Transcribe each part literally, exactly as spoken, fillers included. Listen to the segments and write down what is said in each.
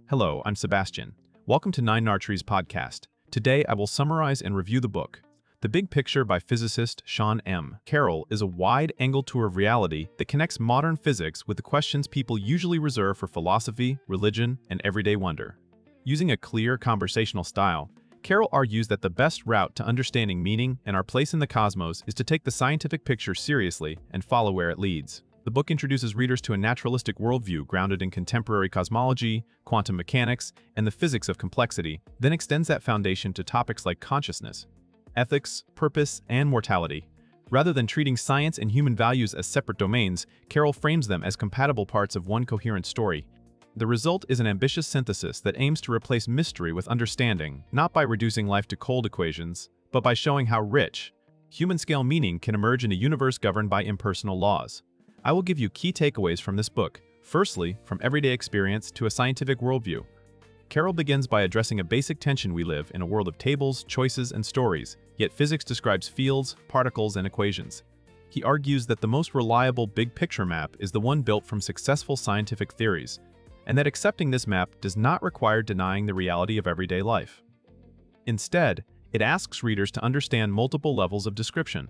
Hello, I'm Sebastian. Welcome to Nine Nartree's podcast. Today I will summarize and review the book. The Big Picture by physicist Sean M. Carroll is a wide-angle tour of reality that connects modern physics with the questions people usually reserve for philosophy, religion, and everyday wonder. Using a clear, conversational style, Carroll argues that the best route to understanding meaning and our place in the cosmos is to take the scientific picture seriously and follow where it leads. The book introduces readers to a naturalistic worldview grounded in contemporary cosmology, quantum mechanics, and the physics of complexity, then extends that foundation to topics like consciousness, ethics, purpose, and mortality. Rather than treating science and human values as separate domains, Carroll frames them as compatible parts of one coherent story. The result is an ambitious synthesis that aims to replace mystery with understanding, not by reducing life to cold equations, but by showing how rich, human-scale meaning can emerge in a universe governed by impersonal laws. I will give you key takeaways from this book, firstly, from everyday experience to a scientific worldview. Carroll begins by addressing a basic tension we live in a world of tables, choices, and stories, yet physics describes fields, particles, and equations. He argues that the most reliable big-picture map is the one built from successful scientific theories, and that accepting this map does not require denying the reality of everyday life. Instead, it asks readers to understand multiple levels of description.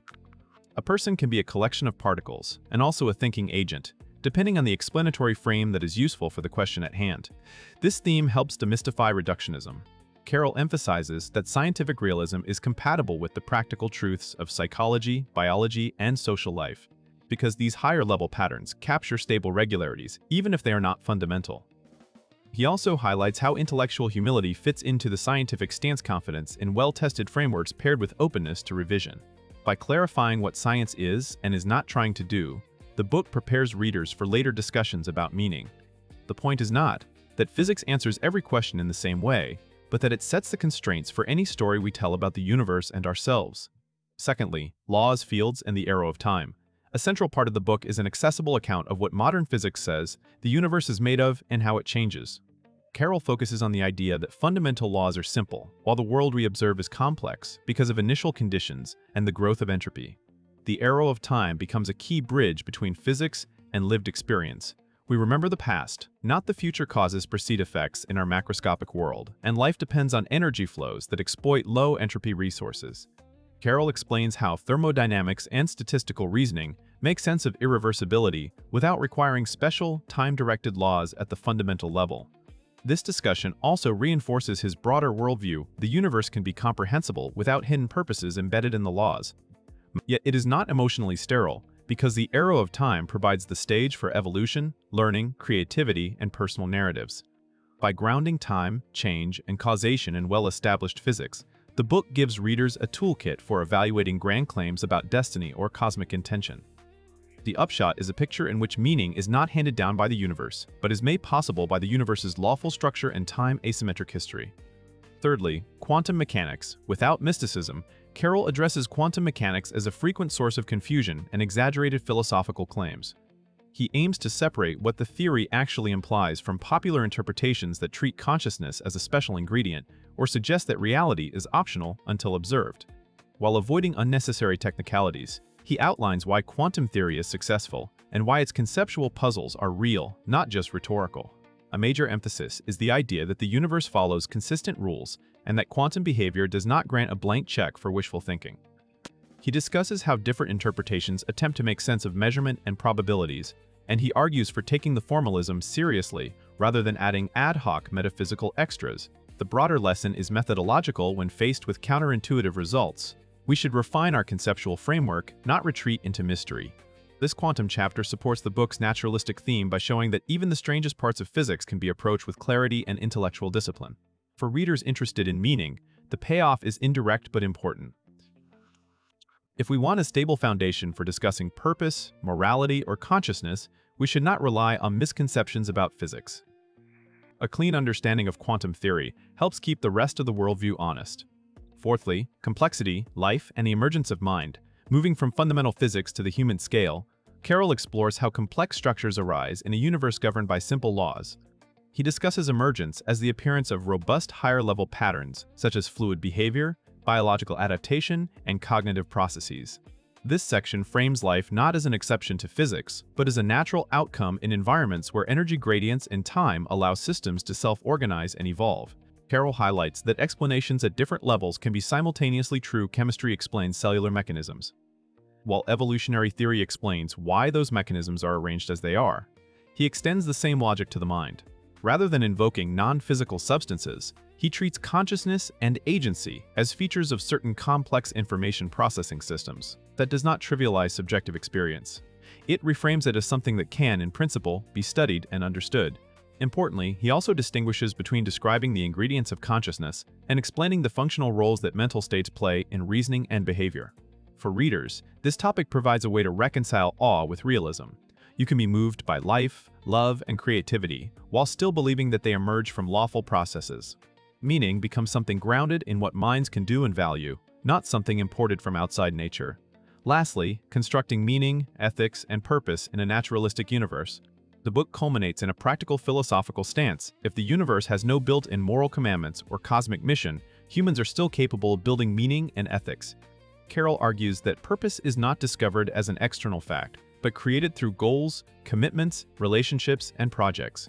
A person can be a collection of particles, and also a thinking agent, depending on the explanatory frame that is useful for the question at hand. This theme helps demystify reductionism. Carroll emphasizes that scientific realism is compatible with the practical truths of psychology, biology, and social life, because these higher-level patterns capture stable regularities, even if they are not fundamental. He also highlights how intellectual humility fits into the scientific stance confidence in well-tested frameworks paired with openness to revision. By clarifying what science is and is not trying to do, the book prepares readers for later discussions about meaning. The point is not that physics answers every question in the same way, but that it sets the constraints for any story we tell about the universe and ourselves. Secondly, laws, fields, and the arrow of time. A central part of the book is an accessible account of what modern physics says the universe is made of and how it changes. Carroll focuses on the idea that fundamental laws are simple, while the world we observe is complex because of initial conditions and the growth of entropy. The arrow of time becomes a key bridge between physics and lived experience. We remember the past, not the future causes precede effects in our macroscopic world, and life depends on energy flows that exploit low entropy resources. Carroll explains how thermodynamics and statistical reasoning make sense of irreversibility without requiring special, time-directed laws at the fundamental level. This discussion also reinforces his broader worldview: the universe can be comprehensible without hidden purposes embedded in the laws. Yet it is not emotionally sterile, because the arrow of time provides the stage for evolution, learning, creativity, and personal narratives. By grounding time, change, and causation in well-established physics, the book gives readers a toolkit for evaluating grand claims about destiny or cosmic intention. The upshot is a picture in which meaning is not handed down by the universe, but is made possible by the universe's lawful structure and time-asymmetric history. Thirdly, quantum mechanics. Without mysticism, Carroll addresses quantum mechanics as a frequent source of confusion and exaggerated philosophical claims. He aims to separate what the theory actually implies from popular interpretations that treat consciousness as a special ingredient or suggest that reality is optional until observed. While avoiding unnecessary technicalities, he outlines why quantum theory is successful and why its conceptual puzzles are real, not just rhetorical. A major emphasis is the idea that the universe follows consistent rules and that quantum behavior does not grant a blank check for wishful thinking. He discusses how different interpretations attempt to make sense of measurement and probabilities, and he argues for taking the formalism seriously rather than adding ad hoc metaphysical extras. The broader lesson is methodological when faced with counterintuitive results. We should refine our conceptual framework, not retreat into mystery. This quantum chapter supports the book's naturalistic theme by showing that even the strangest parts of physics can be approached with clarity and intellectual discipline. For readers interested in meaning, the payoff is indirect but important. If we want a stable foundation for discussing purpose, morality, or consciousness, we should not rely on misconceptions about physics. A clean understanding of quantum theory helps keep the rest of the worldview honest. Fourthly, complexity, life, and the emergence of mind. Moving from fundamental physics to the human scale, Carroll explores how complex structures arise in a universe governed by simple laws. He discusses emergence as the appearance of robust higher-level patterns, such as fluid behavior, biological adaptation, and cognitive processes. This section frames life not as an exception to physics, but as a natural outcome in environments where energy gradients and time allow systems to self-organize and evolve. Carroll highlights that explanations at different levels can be simultaneously true. Chemistry explains cellular mechanisms, while evolutionary theory explains why those mechanisms are arranged as they are. He extends the same logic to the mind. Rather than invoking non-physical substances, he treats consciousness and agency as features of certain complex information processing systems. That does not trivialize subjective experience. It reframes it as something that can, in principle, be studied and understood. Importantly, he also distinguishes between describing the ingredients of consciousness and explaining the functional roles that mental states play in reasoning and behavior. For readers, this topic provides a way to reconcile awe with realism. You can be moved by life, love, and creativity, while still believing that they emerge from lawful processes. Meaning becomes something grounded in what minds can do and value, not something imported from outside nature. Lastly, constructing meaning, ethics, and purpose in a naturalistic universe. The book culminates in a practical philosophical stance. If the universe has no built-in moral commandments or cosmic mission, humans are still capable of building meaning and ethics. Carroll argues that purpose is not discovered as an external fact, but created through goals, commitments, relationships, and projects.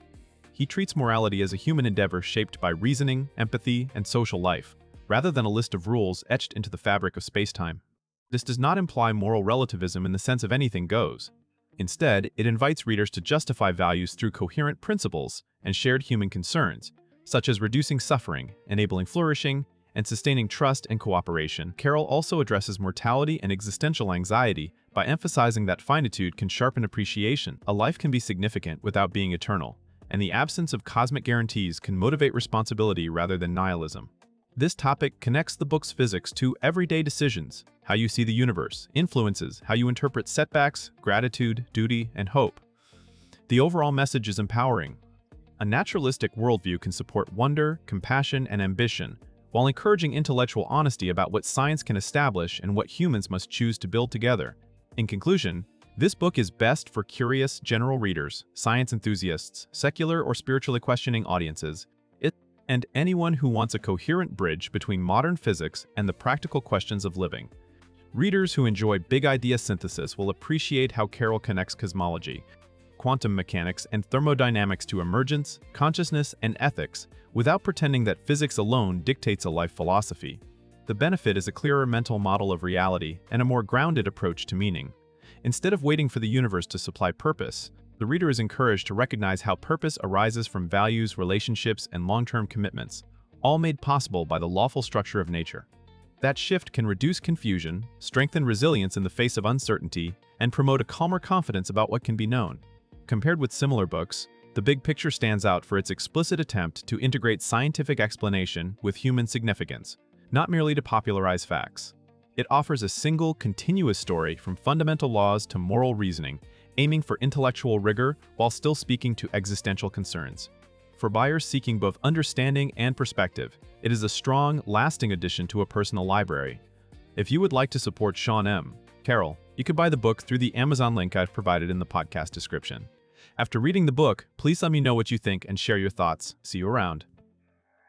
He treats morality as a human endeavor shaped by reasoning, empathy, and social life, rather than a list of rules etched into the fabric of space-time. This does not imply moral relativism in the sense of anything goes. Instead, it invites readers to justify values through coherent principles and shared human concerns, such as reducing suffering, enabling flourishing, and sustaining trust and cooperation. Carroll also addresses mortality and existential anxiety by emphasizing that finitude can sharpen appreciation. A life can be significant without being eternal, and the absence of cosmic guarantees can motivate responsibility rather than nihilism. This topic connects the book's physics to everyday decisions. How you see the universe influences how you interpret setbacks, gratitude, duty, and hope. The overall message is empowering. A naturalistic worldview can support wonder, compassion, and ambition, while encouraging intellectual honesty about what science can establish and what humans must choose to build together. In conclusion, this book is best for curious, general readers, science enthusiasts, secular or spiritually questioning audiences, it, and anyone who wants a coherent bridge between modern physics and the practical questions of living. Readers who enjoy big idea synthesis will appreciate how Carroll connects cosmology, quantum mechanics, and thermodynamics to emergence, consciousness, and ethics, without pretending that physics alone dictates a life philosophy. The benefit is a clearer mental model of reality and a more grounded approach to meaning. Instead of waiting for the universe to supply purpose, the reader is encouraged to recognize how purpose arises from values, relationships, and long-term commitments, all made possible by the lawful structure of nature. That shift can reduce confusion, strengthen resilience in the face of uncertainty, and promote a calmer confidence about what can be known. Compared with similar books, The Big Picture stands out for its explicit attempt to integrate scientific explanation with human significance, not merely to popularize facts. It offers a single, continuous story from fundamental laws to moral reasoning, aiming for intellectual rigor while still speaking to existential concerns. For buyers seeking both understanding and perspective, it is a strong, lasting addition to a personal library. If you would like to support Sean M. Carroll, you can buy the book through the Amazon link I've provided in the podcast description. After reading the book, please let me know what you think and share your thoughts. See you around.